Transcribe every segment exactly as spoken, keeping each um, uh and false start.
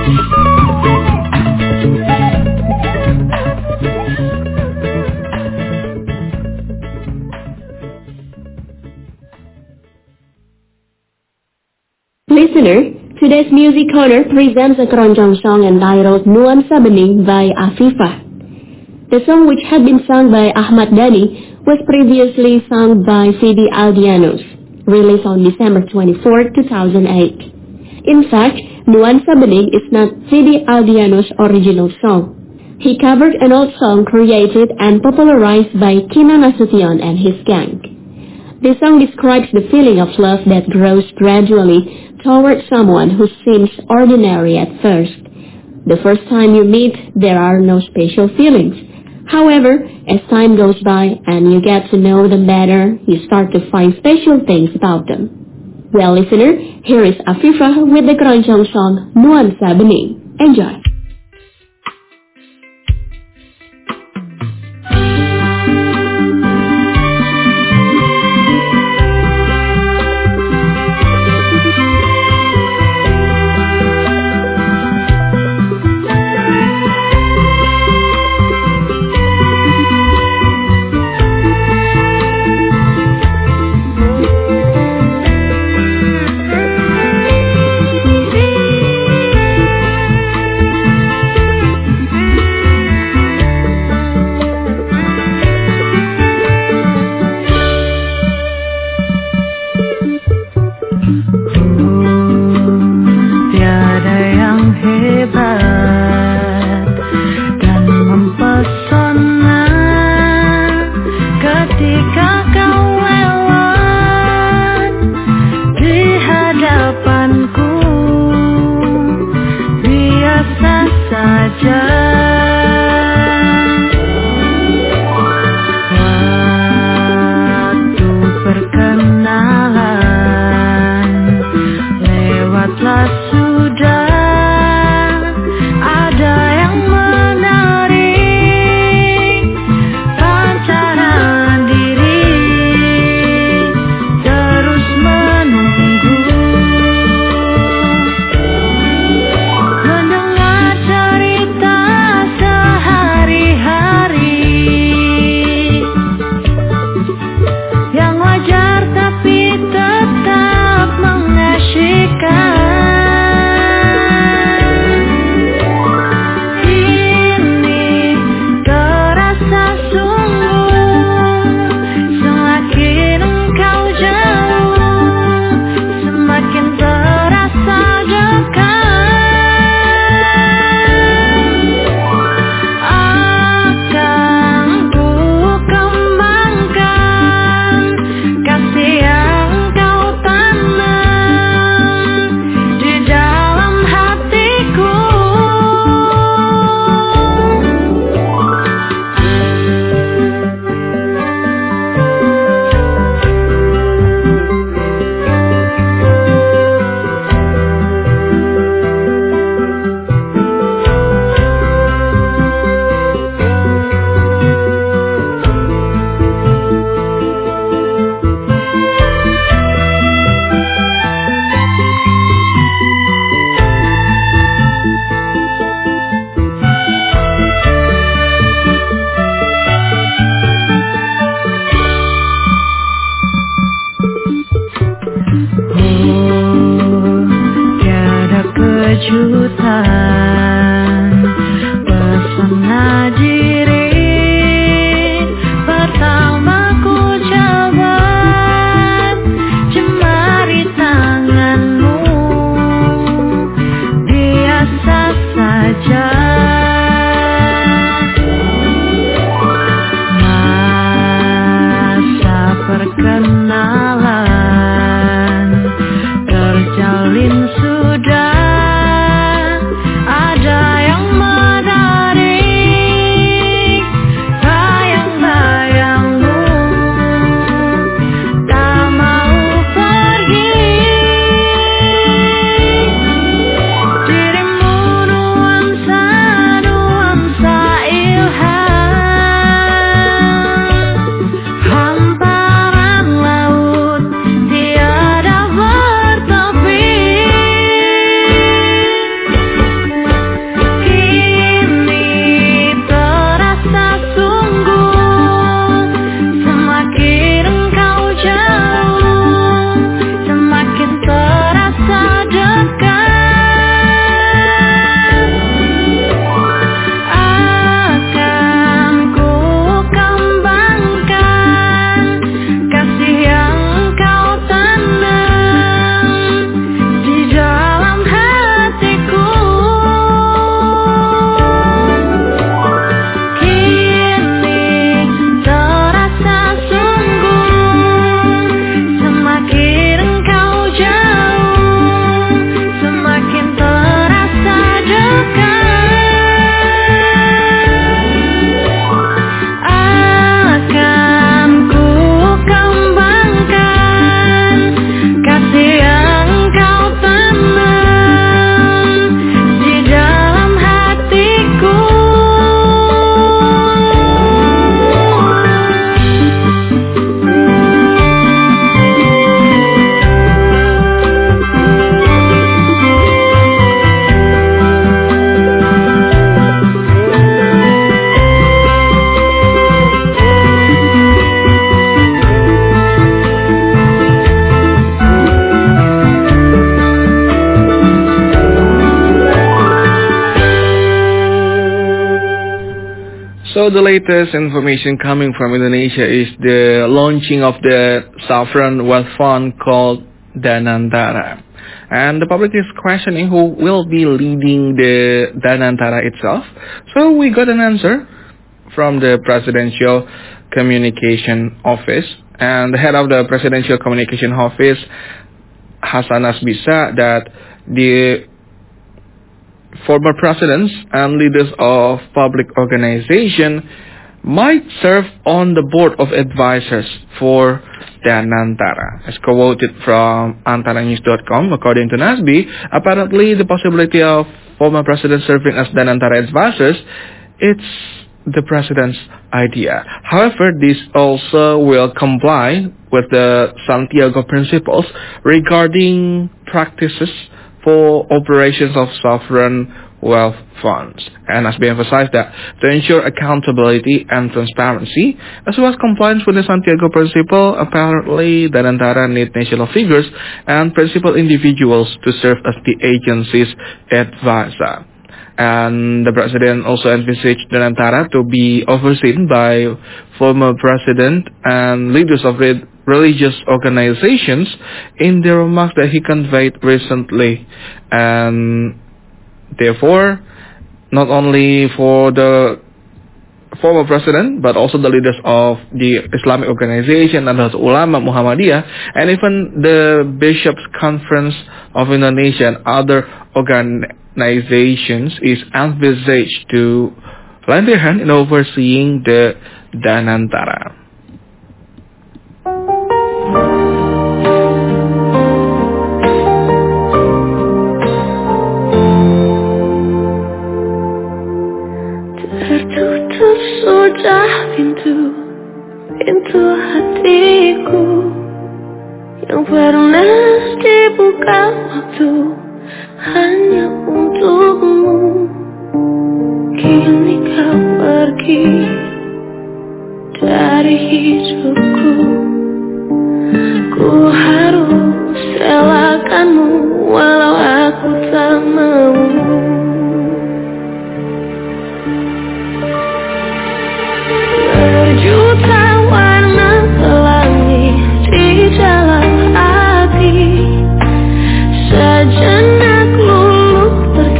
Listener, today's Music Corner presents a keroncong song entitled Nuansa Bening by Afifah. The song, which had been sung by Ahmad Dhani, was previously sung by Sidi Aldianos, released on December twenty-fourth, two thousand eight. In fact, Nuansa Bening is not Sidi Aldianos' original song. He covered an old song created and popularized by Kina Nasution and his gang. The song describes the feeling of love that grows gradually toward someone who seems ordinary at first. The first time you meet, there are no special feelings. However, as time goes by and you get to know them better, you start to find special things about them. Well, listener, here is Afifah with the keroncong song Nuansa Bening. Enjoy! Dirimu nuansa So the latest information coming from Indonesia is the launching of the sovereign wealth fund called Danantara. And the public is questioning who will be leading the Danantara itself. So we got an answer from the Presidential Communication Office. And the head of the Presidential Communication Office, Hasan Asbisa, that the former presidents and leaders of public organization might serve on the board of advisors for Danantara. As quoted from antara news dot com, according to Nasbi, apparently the possibility of former presidents serving as Danantara advisors, it's the president's idea. However, this also will comply with the Santiago Principles regarding practices for operations of sovereign wealth funds. And as we emphasized that to ensure accountability and transparency, as well as compliance with the Santiago Principle, apparently Danantara need national figures and principal individuals to serve as the agency's advisor. And the president also envisaged Danantara to be overseen by former president and leaders of re- religious organizations in the remarks that he conveyed recently. And therefore, not only for the former president, but also the leaders of the Islamic organization, Nahdlatul Ulama, Muhammadiyah, and even the Bishops' Conference of Indonesia and other organizations is envisaged to lend their hand in overseeing the Danantara. Tertutup sudah pintu, pintu hatiku yang pernah dibuka waktu hanya untukmu. Kini kau pergi dari hidupku. Ku harus relakanmu walau aku tak mau. Berjuta warna pelangi di dalam hati, sejenak luluh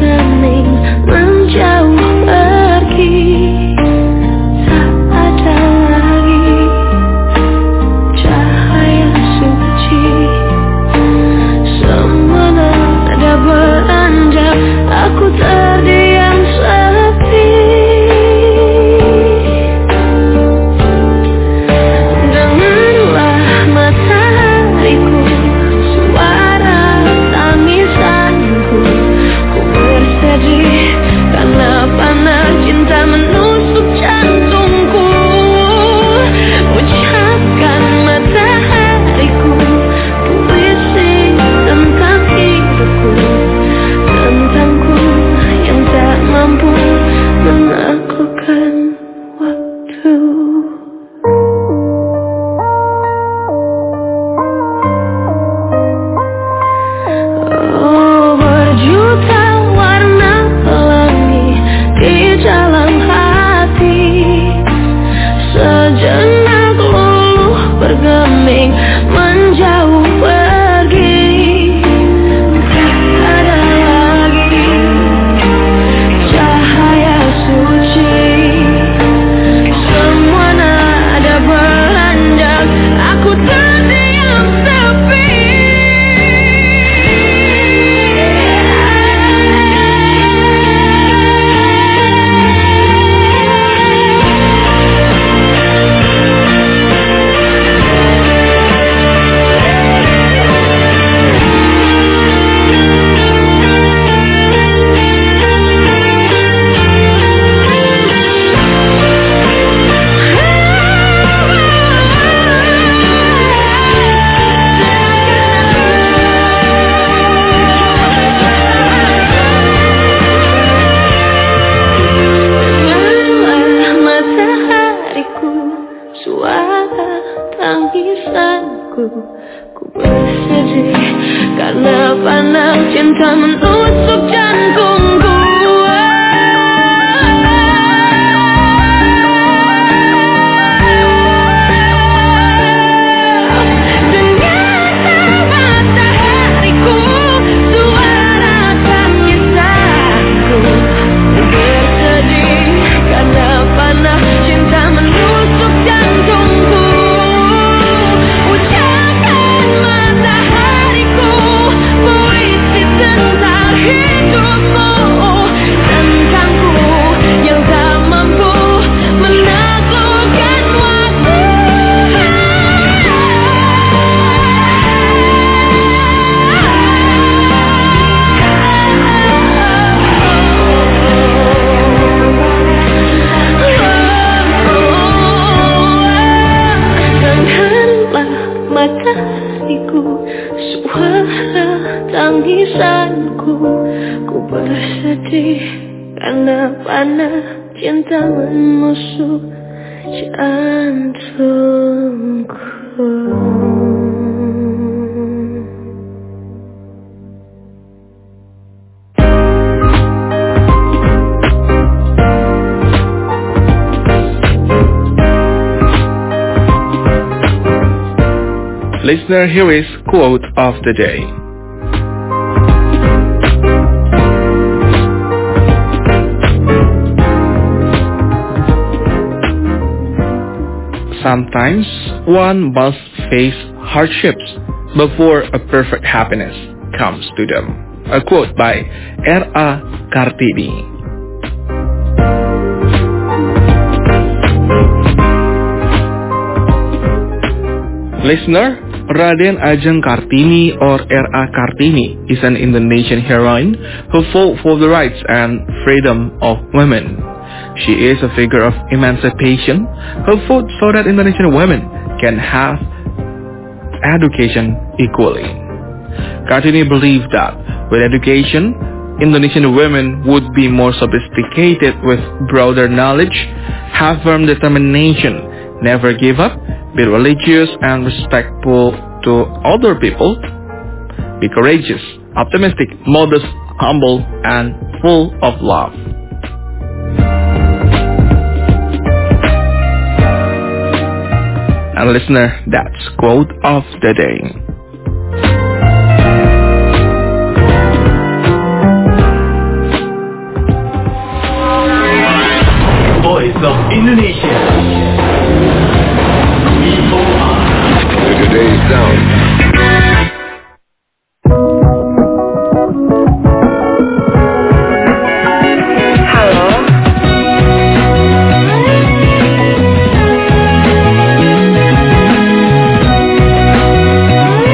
bersedih karena panah cinta menusuk jantungku. Listener, here is quote of the day. Sometimes one must face hardships before a perfect happiness comes to them. A quote by R A Kartini. Listener, Raden Ajeng Kartini or R A Kartini is an Indonesian heroine who fought for the rights and freedom of women. She is a figure of emancipation who fought so that Indonesian women can have education equally. Kartini believed that with education, Indonesian women would be more sophisticated with broader knowledge, have firm determination, never give up, be religious and respectful to other people, be courageous, optimistic, modest, humble, and full of love. And listener, that's quote of the day. Voice of Indonesia. Today's sound. Halo.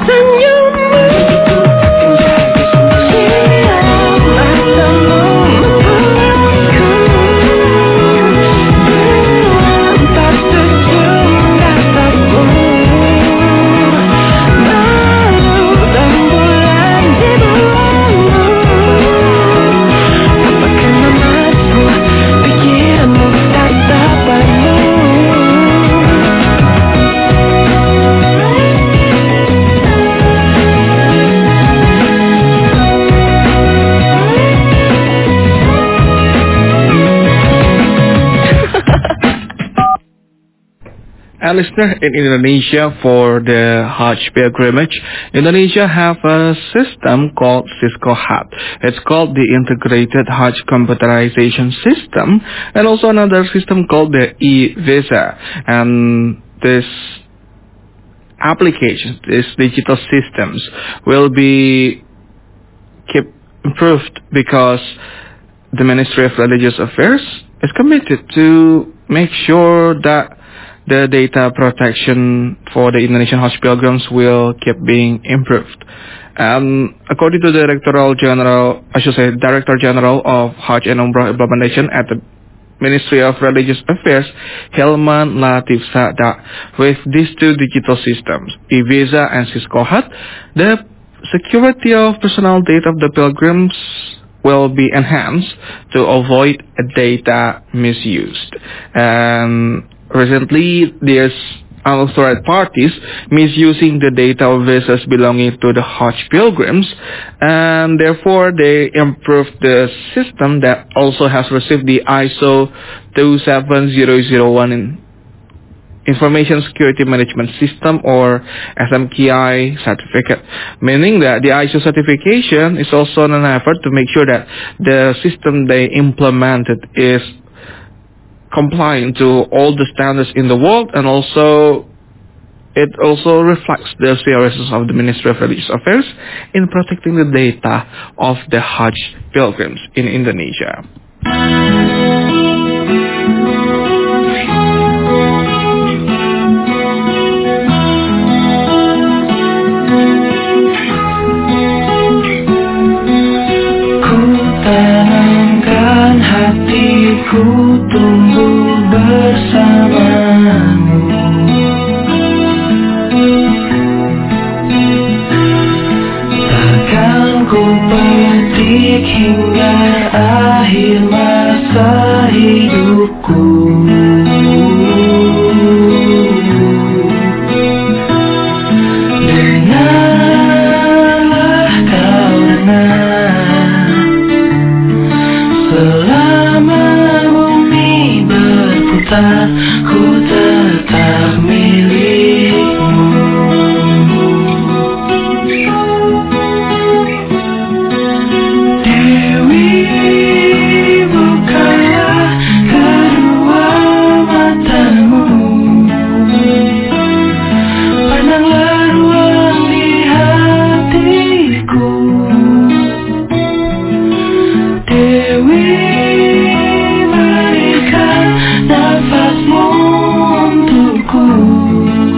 And listener, in Indonesia, for the Hajj pilgrimage, Indonesia have a system called Siskohat. It's called the Integrated Hajj Computerization System, and also another system called the e-Visa. And this applications, these digital systems, will be keep improved because the Ministry of Religious Affairs is committed to make sure that the data protection for the Indonesian Hajj pilgrims will keep being improved. Um, according to the Director General, I should say Director General of Hajj and Umrah Implementation at the Ministry of Religious Affairs, Hilman Latif Sada, with these two digital systems, e-Visa and Siskohat, the security of personal data of the pilgrims will be enhanced to avoid data misused. And recently, there's unauthorized parties misusing the data of visas belonging to the Hajj pilgrims, and therefore they improved the system that also has received the I S O two seven zero zero one in Information Security Management System, or S M K I certificate, meaning that the I S O certification is also an effort to make sure that the system they implemented is complying to all the standards in the world, and also it also reflects the seriousness of the Ministry of Religious Affairs in protecting the data of the Hajj pilgrims in Indonesia. Tenangkan hatiku, tumbuh bersamamu. Takkan ku petik hingga akhir masa hidupku. Dengarlah kau dengar, selama bumi berputar, ku tetap milikmu. Dewi, bukalah kedua matamu, pandanglah ruang di hatiku. Dewi, berikan nafasmu untukku.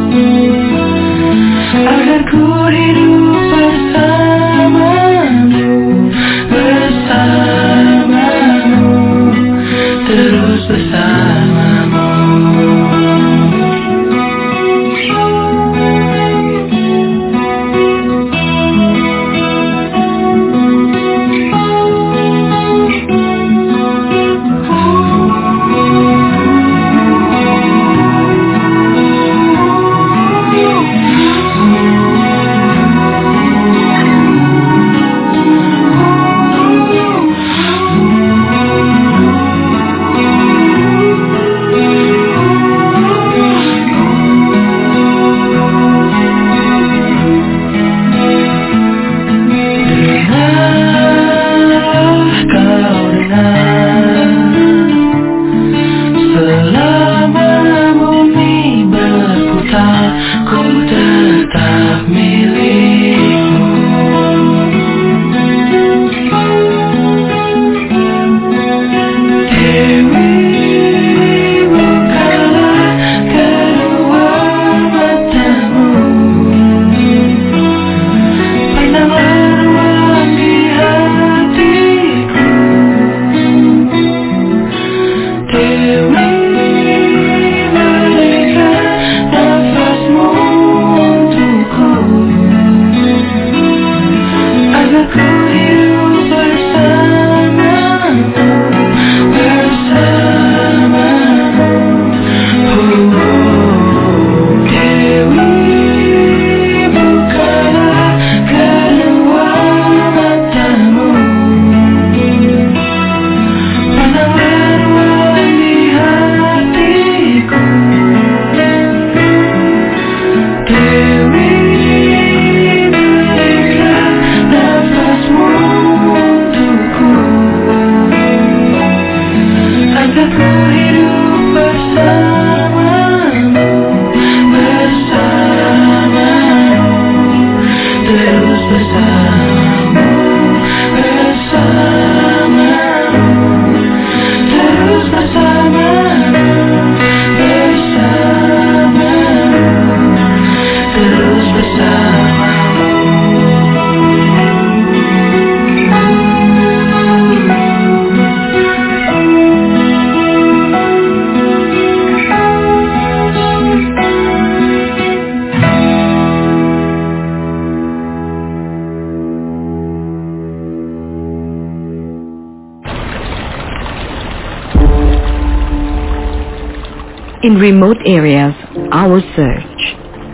In remote areas, I was searched.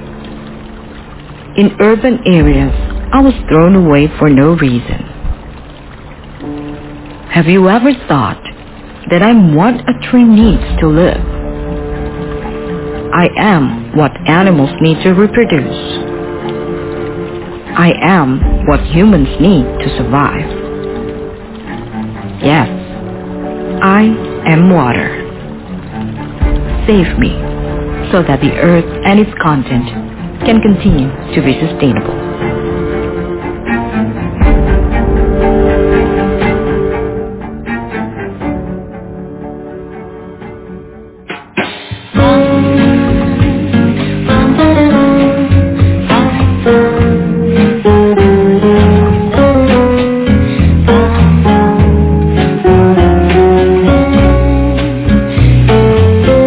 In urban areas, I was thrown away for no reason. Have you ever thought that I'm what a tree needs to live? I am what animals need to reproduce. I am what humans need to survive. Yes, I am water. Save me so that the earth and its content can continue to be sustainable.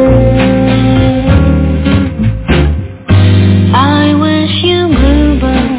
I wish you bluebird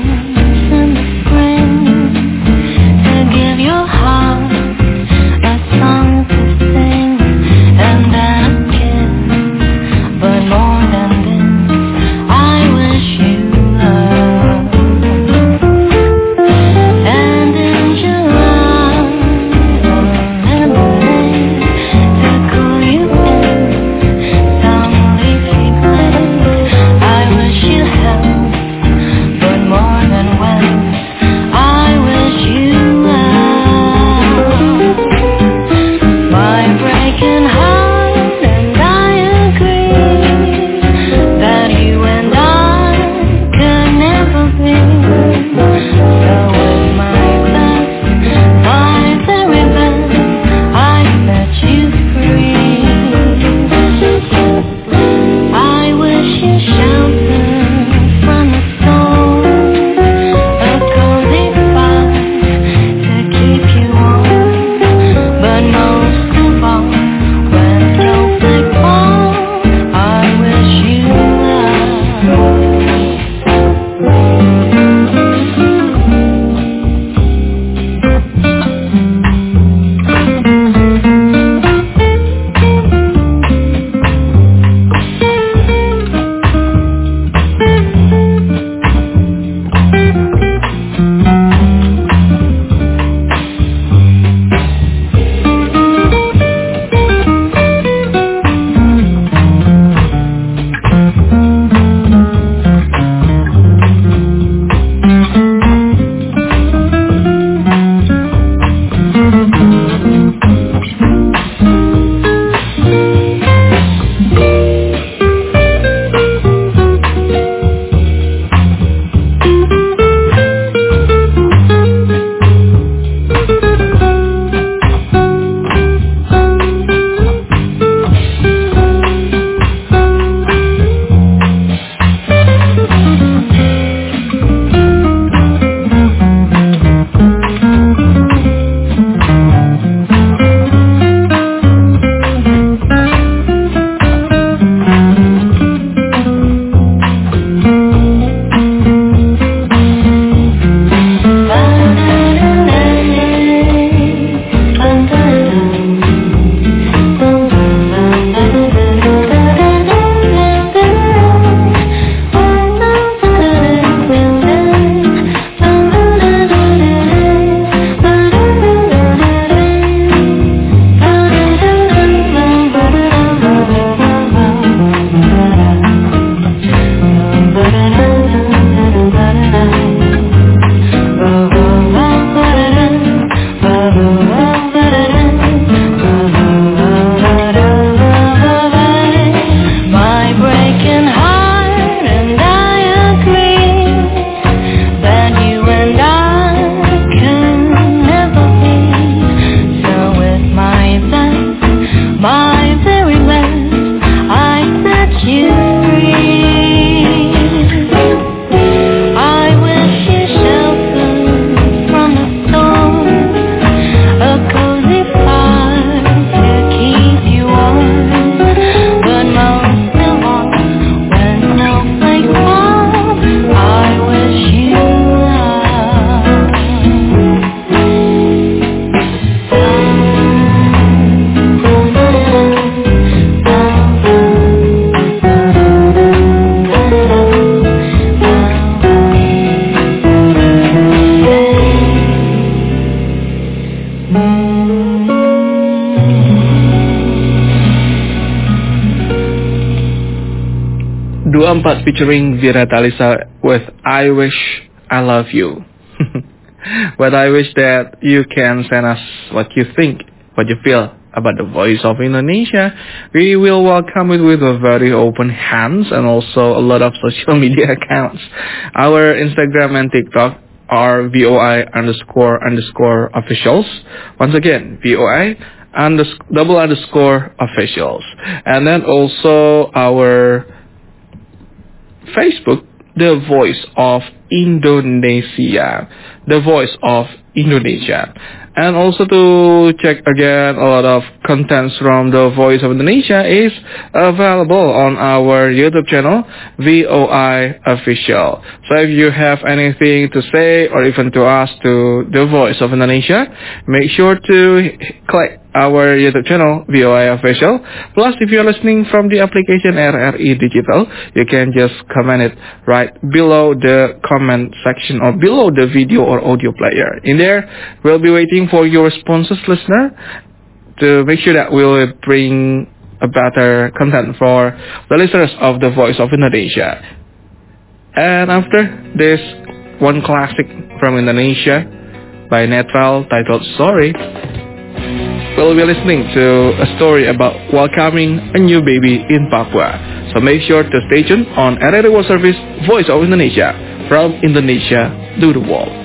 dua puluh empat featuring Vira Talisa with I Wish I Love You. But I wish that you can send us what you think, what you feel about the Voice of Indonesia. We will welcome it with a very open hands and also a lot of social media accounts. Our Instagram and TikTok are V O I underscore underscore officials. Once again, V O I unders- double underscore officials. And then also our Facebook, The Voice of Indonesia. The Voice of Indonesia. And also to check again, a lot of contents from The Voice of Indonesia is available on our YouTube channel, V O I Official. So if you have anything to say or even to ask to The Voice of Indonesia, make sure to click our YouTube channel, V O I Official. Plus, if you're listening from the application R R I Digital, you can just comment it right below the comment section or below the video or audio player. In there, we'll be waiting for your responses, listener, to make sure that we'll bring a better content for the listeners of The Voice of Indonesia. And after this one classic from Indonesia by Netral titled Sorry, we'll be listening to a story about welcoming a new baby in Papua. So make sure to stay tuned on R R I World Service, Voice of Indonesia, from Indonesia to the world.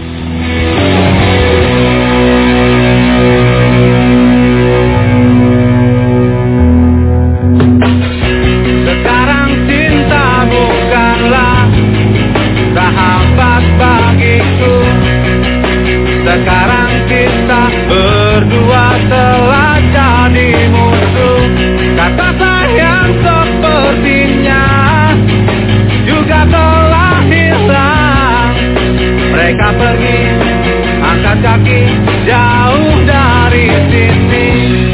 Sekarang cinta bukanlah sahabat bagiku. Sekarang kita berdua telah jadi musuh. Kata sayang sepertinya juga telah hilang. Mereka pergi, angkat kaki jauh dari sini.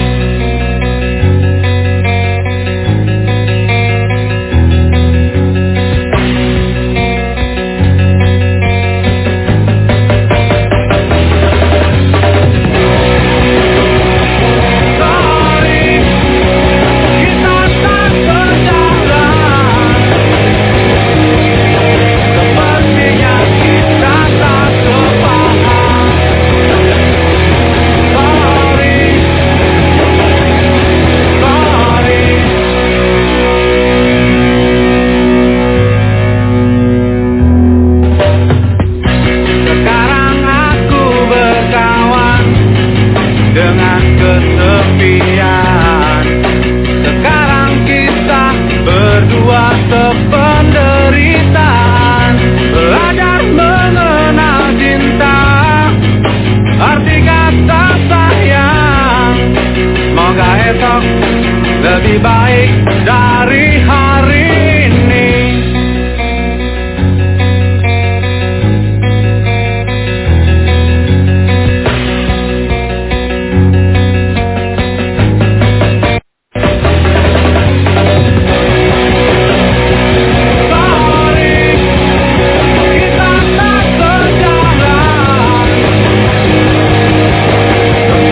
Lebih baik dari hari ini.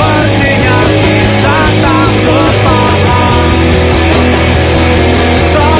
Sorry,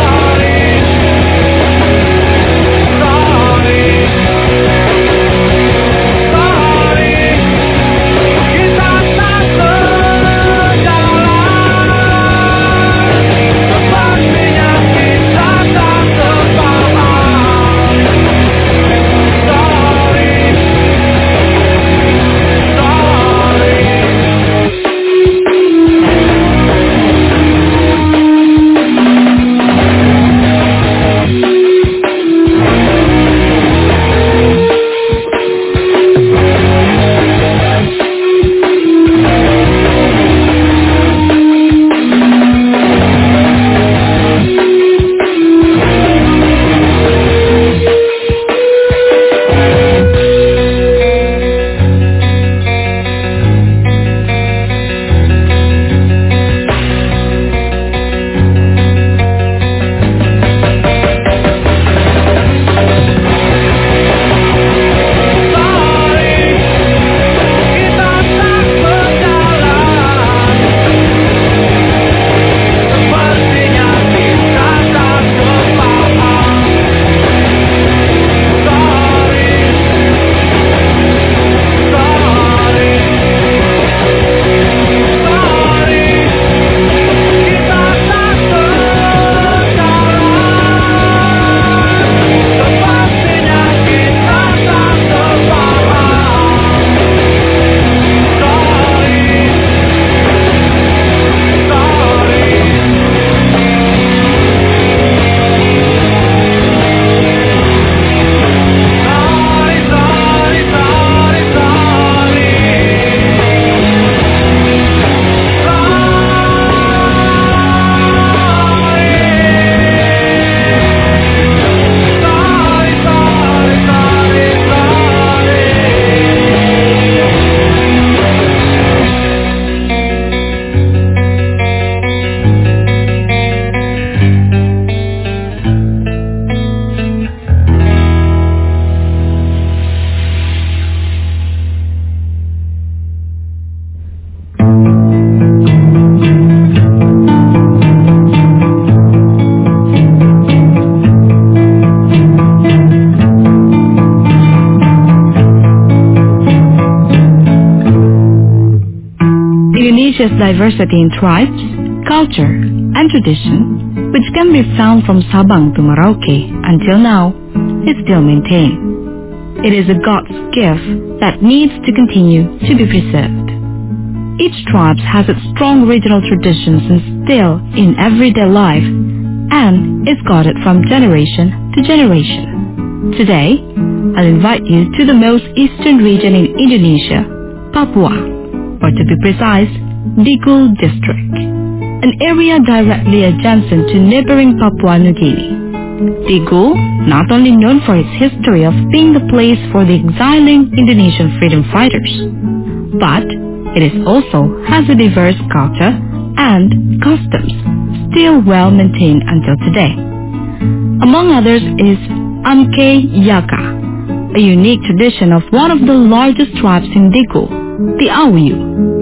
Indonesia's diversity in tribes, culture, and tradition, which can be found from Sabang to Merauke until now, is still maintained. It is a God's gift that needs to continue to be preserved. Each tribe has its strong regional traditions instilled in everyday life and is guarded from generation to generation. Today, I'll invite you to the most eastern region in Indonesia, Papua, or to be precise, Digul District, an area directly adjacent to neighboring Papua New Guinea. Digul, not only known for its history of being the place for the exiling Indonesian freedom fighters, but it is also has a diverse culture and customs still well maintained until today. Among others is Amke Yaka, a unique tradition of one of the largest tribes in Digul, the Auyu.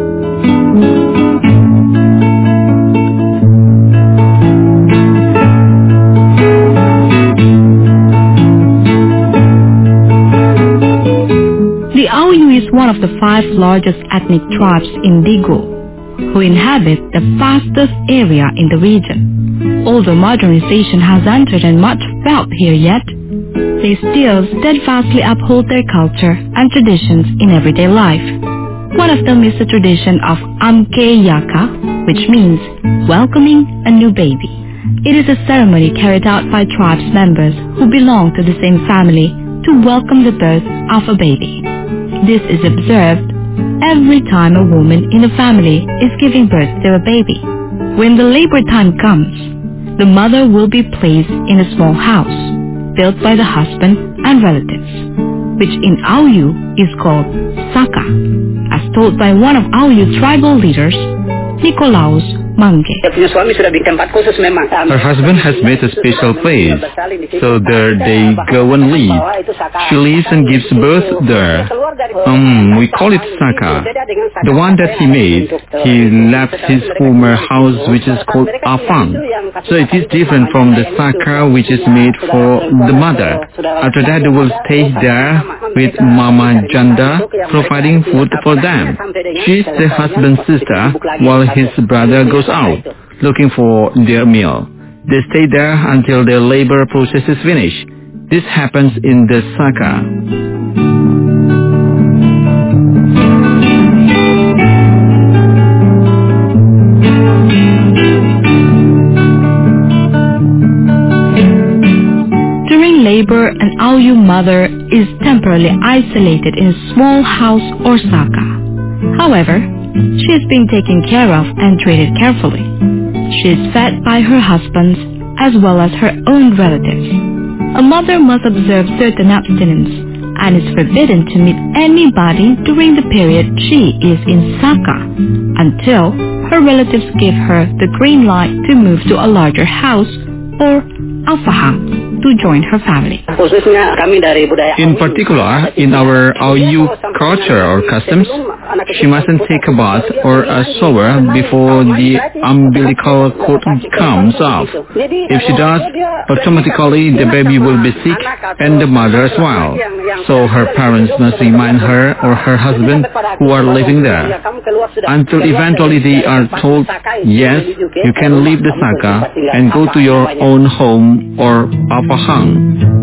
The Auyu is one of the five largest ethnic tribes in Digul, who inhabit the vastest area in the region. Although modernization has entered and much felt here yet, they still steadfastly uphold their culture and traditions in everyday life. One of them is the tradition of Amke Yaka, which means welcoming a new baby. It is a ceremony carried out by tribes members who belong to the same family to welcome the birth of a baby. This is observed every time a woman in a family is giving birth to a baby. When the labor time comes, the mother will be placed in a small house built by the husband and relatives, which in Auyu is called Saka, as told by one of Auyu tribal leaders, Nicolaus Mange. Her husband has made a special place, so there they go and live. She lives and gives birth there. Um, we call it Saka. The one that he made, he left his former house, which is called Afang. So it is different from the Saka, which is made for the mother. After that, they will stay there with Mama Janda, providing food for them. She is the husband's sister, while his brother goes out, looking for their meal. They stay there until their labor process is finished. This happens in the Saka. During labor, an Auyu mother is temporarily isolated in a small house or Saka. However, she is being taken care of and treated carefully. She is fed by her husbands as well as her own relatives. A mother must observe certain abstinence and is forbidden to meet anybody during the period she is in Saka until her relatives give her the green light to move to a larger house or Afahang to join her family. In particular, in our Auyu culture or customs, she mustn't take a bath or a shower before the umbilical cord comes off. If she does, automatically the baby will be sick and the mother as well. So her parents must remind her or her husband who are living there, until eventually they are told, yes, you can leave the Saka and go to your own home or Apahang.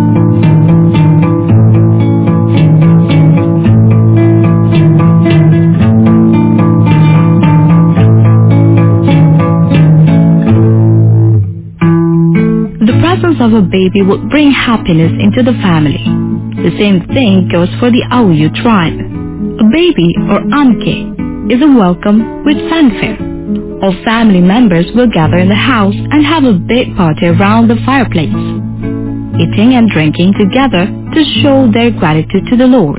Of a baby would bring happiness into the family. The same thing goes for the Auyu tribe. A baby or Amke is a welcome with fanfare. All family members will gather in the house and have a big party around the fireplace, eating and drinking together to show their gratitude to the Lord.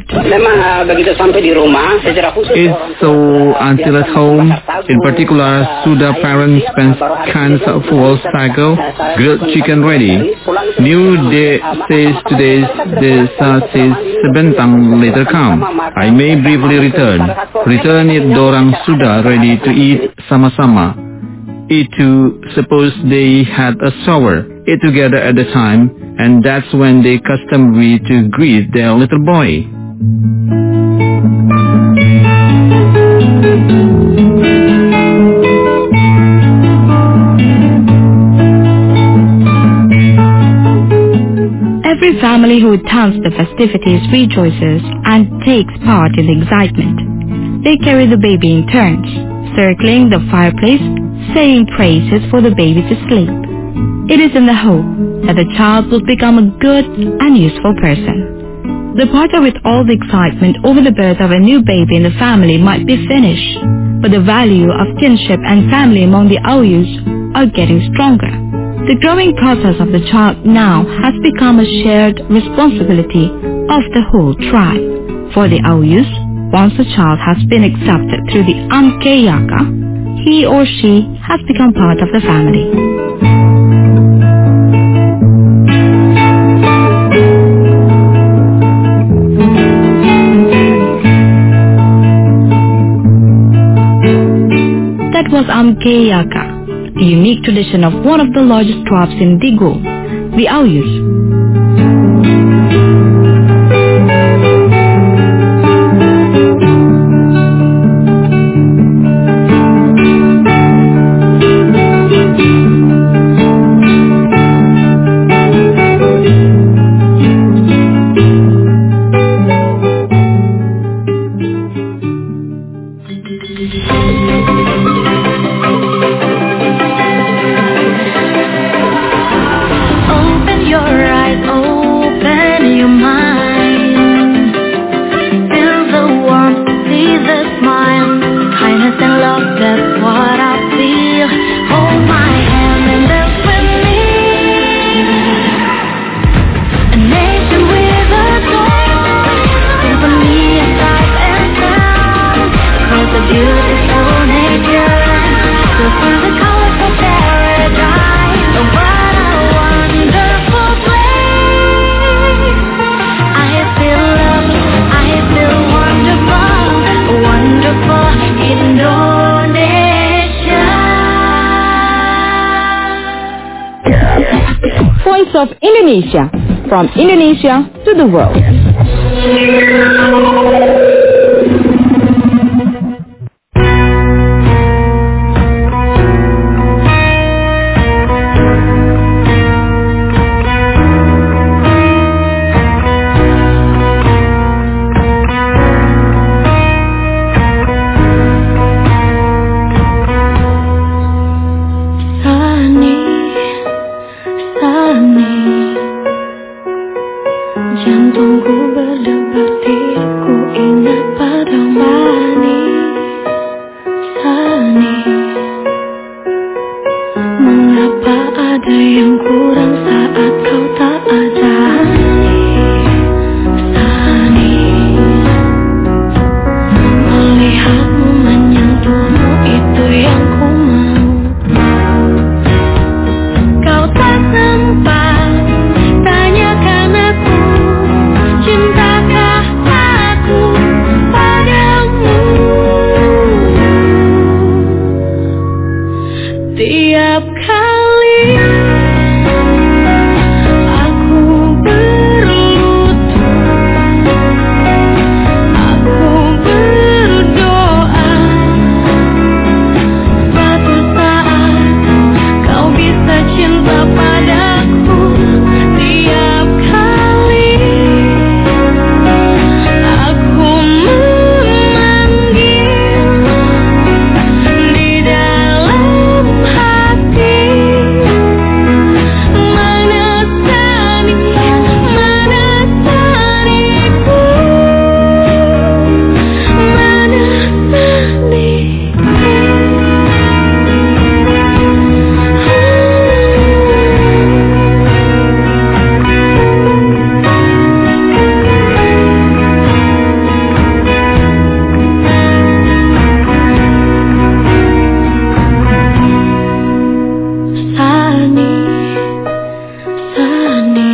It's so until at home, in particular, Suda parents spend cans of full sago, grilled chicken ready. New day says today's the sa says sebentang later come. I may briefly return. Return it dorang sudah ready to eat sama-sama. Eat to suppose they had a shower, eat together at the time, and that's when they customary to greet their little boy. Every family who attends the festivities rejoices and takes part in the excitement. They carry the baby in turns, circling the fireplace, saying praises for the baby to sleep. It is in the hope that the child will become a good and useful person. The party with all the excitement over the birth of a new baby in the family might be finished, but the value of kinship and family among the Auyus are getting stronger. The growing process of the child now has become a shared responsibility of the whole tribe. For the Auyus, once a child has been accepted through the Amkeyaka, he or she has become part of the family. That was Amkeyaka, a unique tradition of one of the largest tribes in Digo, the Auyus. Voice of Indonesia, from Indonesia to the world. Jantungku berdebar, tidak ku ingat pada Bani Sani. Mengapa ada yang kurang saat kau tak ada? Sani, melihatmu, menyentuhmu, itu yang ku mau. Kau tak sempat tanyakan aku, cintakah aku padamu? Tiap kali aku berlutut, aku berdoa, suatu saat kau bisa cinta padaku. Tiap kali aku memanggil di dalam hati, mana Sani, mana Saniku, mana Sani, Sani,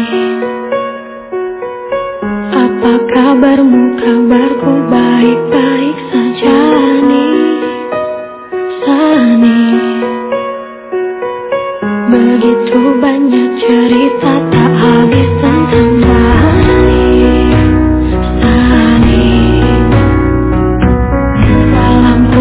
apa kabarmu? Kabarku baik-baik saja nih, Sani. Begitu banyak cerita tak habis tentang Bani Sani. Salam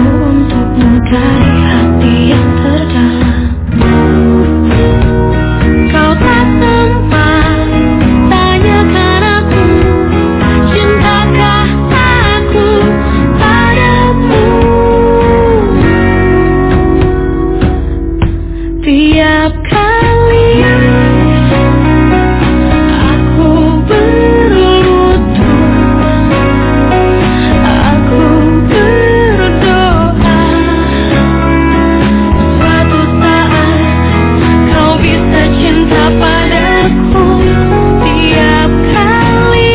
Tiap kali aku berlutut, aku berdoa suatu saat kau bisa cinta padaku. Tiap kali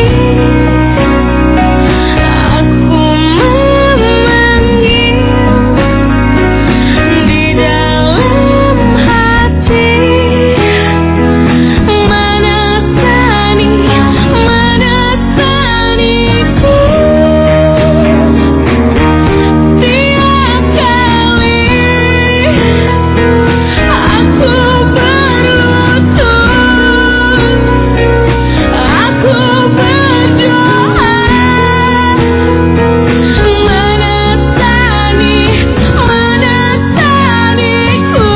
aku memanggil di dalam hati, menasani, menasaniku. Tiap kali aku berlutut, aku berdoa, menasani, menasaniku.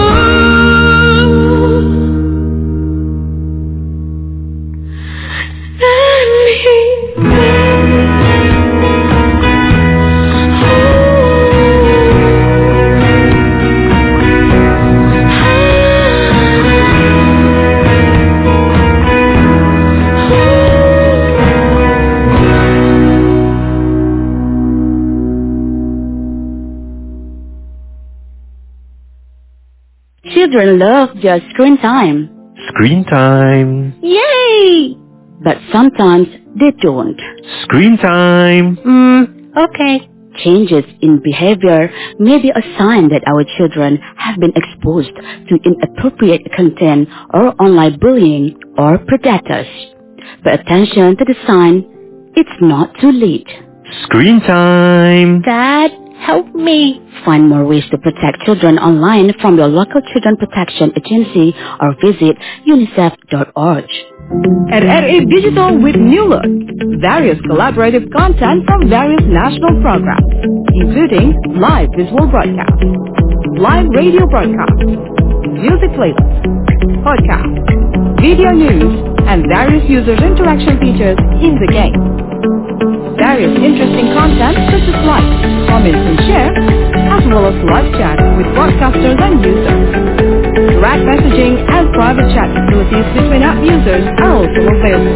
Children love their screen time, Screen time. yay! But sometimes they don't. Screen time. Hmm, okay. Changes in behavior may be a sign that our children have been exposed to inappropriate content or online bullying or predators. Pay attention to the sign. It's not too late. Screen time. Dad, help me. Find more ways to protect children online from your local children protection agency or visit unicef dot org. At R A Digital with New Look, various collaborative content from various national programs, including live visual broadcasts, live radio broadcasts, music playlists, podcasts, video news, and various user interaction features in the game. Various interesting content such as likes, comments, and shares, as well as live chat with broadcasters and users. Direct messaging and private chat facilities between app users are also available.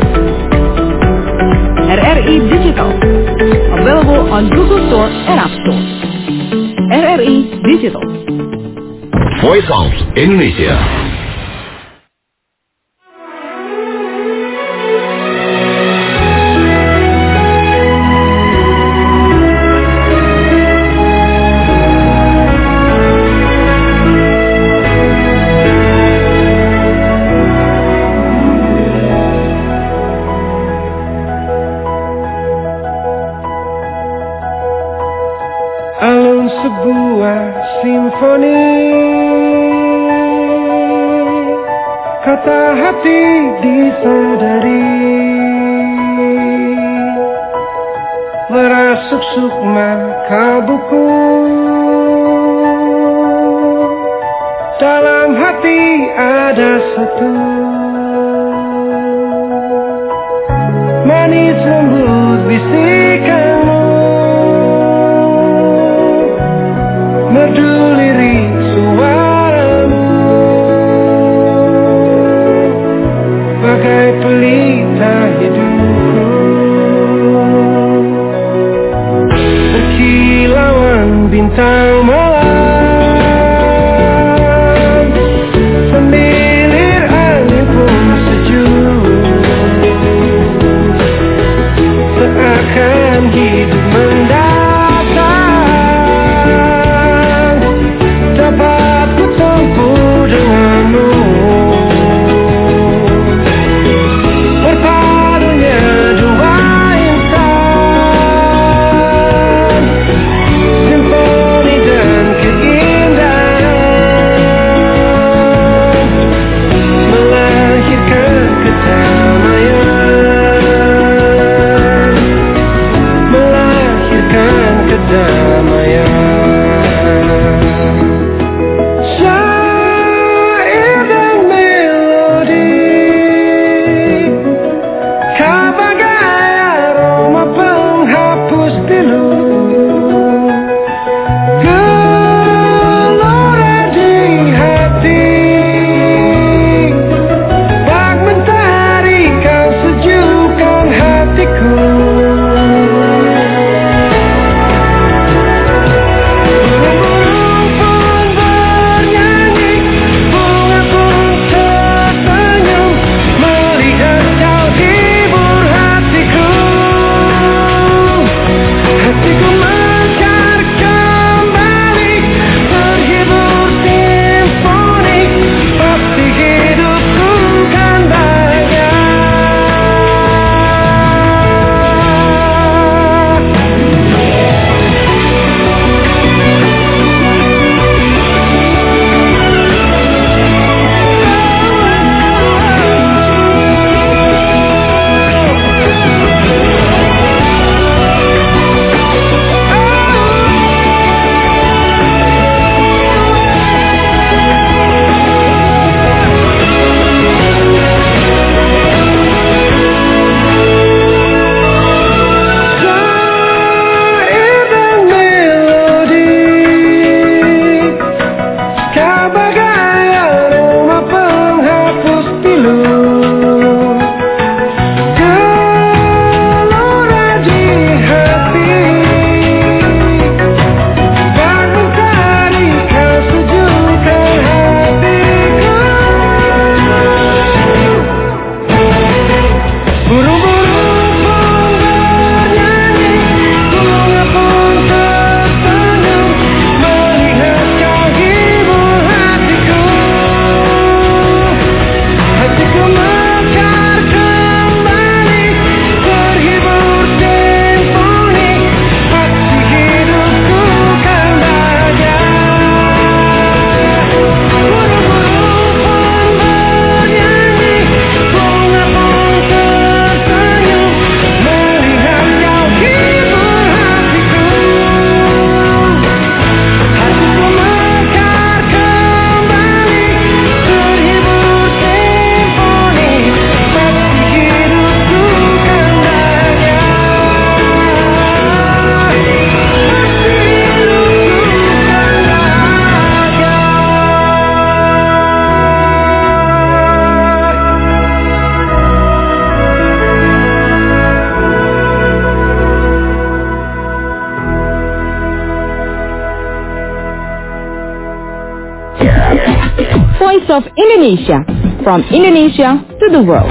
At R E Digital, available on Google Store and App Store. R R E Digital. Voice of Indonesia. Alun sebuah simfoni, kata hati disadari, merasuk sukma kalbuku. Dalam hati ada satu, manis lembut bisikanmu, merdu lirik suaramu, bagai pelita hidupku. Berkilauan bintang malam, semilir angin pun sejuk, seakan hidup mendatang dapat Voice of Indonesia, from Indonesia to the world.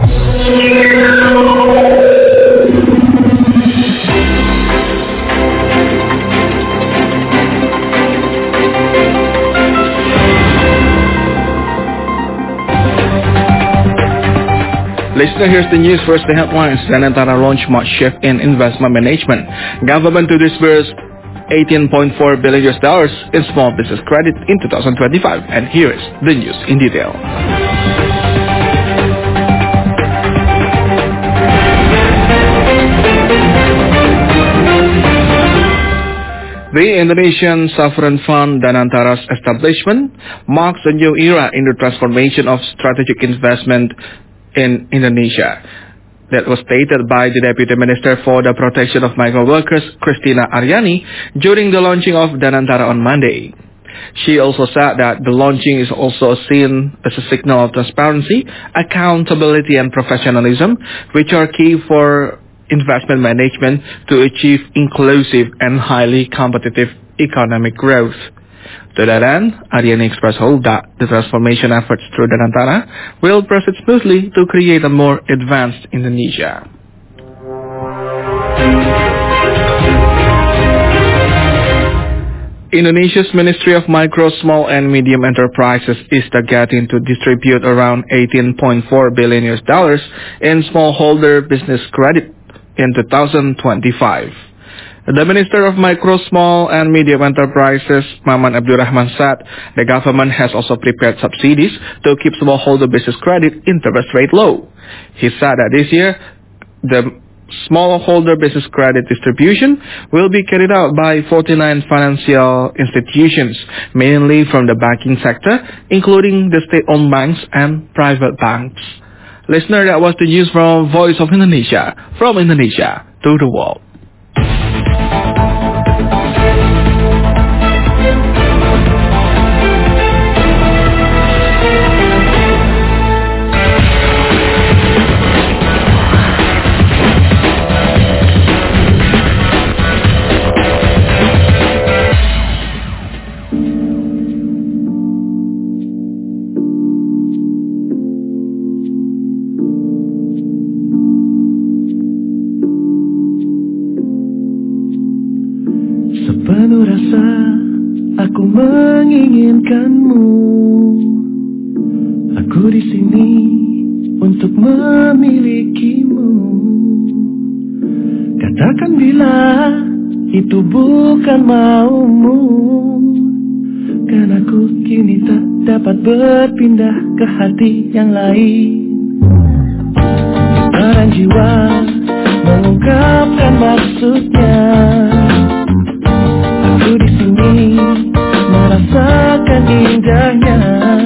Listener, here's the news. First, the headlines. Danantara launch must shift in investment management. Government to disburse eighteen point four billion U S dollars in small business credit in two thousand twenty-five. And here is the news in detail. The Indonesian Sovereign Fund Danantara's establishment marks a new era in the transformation of strategic investment in Indonesia. That was stated by the Deputy Minister for the Protection of Migrant Workers, Christina Aryani, during the launching of Danantara on Monday. She also said that the launching is also seen as a signal of transparency, accountability, and professionalism, which are key for investment management to achieve inclusive and highly competitive economic growth. To that end, Aryani expressed hope that the transformation efforts through Danantara will proceed smoothly to create a more advanced Indonesia. Indonesia's Ministry of Micro, Small and Medium Enterprises is targeting to distribute around eighteen point four billion U S dollars in smallholder business credit in two thousand twenty-five. The Minister of Micro, Small and Medium Enterprises, Maman Abdurrahman, said the government has also prepared subsidies to keep smallholder business credit interest rate low. He said that this year, the smallholder business credit distribution will be carried out by forty-nine financial institutions, mainly from the banking sector, including the state-owned banks and private banks. Listener, that was the news from Voice of Indonesia, from Indonesia to the world. Sepenuh rasa aku menginginkanmu. Aku di sini untuk memilikimu. Katakan bila itu bukan maumu, kan aku kini tak dapat berpindah ke hati yang lain. Getaran jiwa mengungkapkan maksudnya. Aku di sini merasakan indahnya.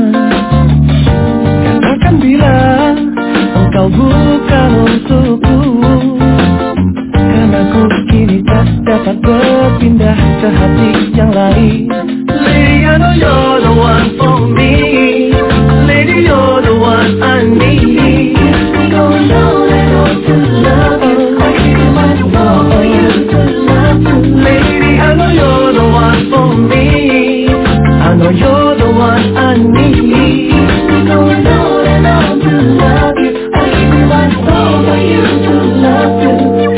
Katakan bila engkau bukan untukku, karena aku kini tak dapat berpindah ke hati yang lain. Lady, I know you're the one for me. Lady, you're the one I need. Going on and on to love you. I keep my love for you to love you. Lady, I know you're the one for me. I know you're the one I need. Going on and on to love you. I keep my love for you to love you.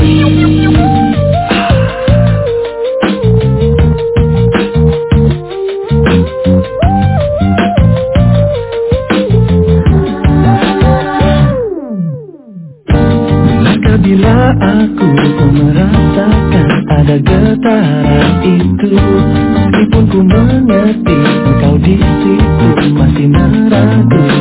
Bila aku merasakan ada getaran itu, meskipun ku mengerti engkau di situ masih meragu.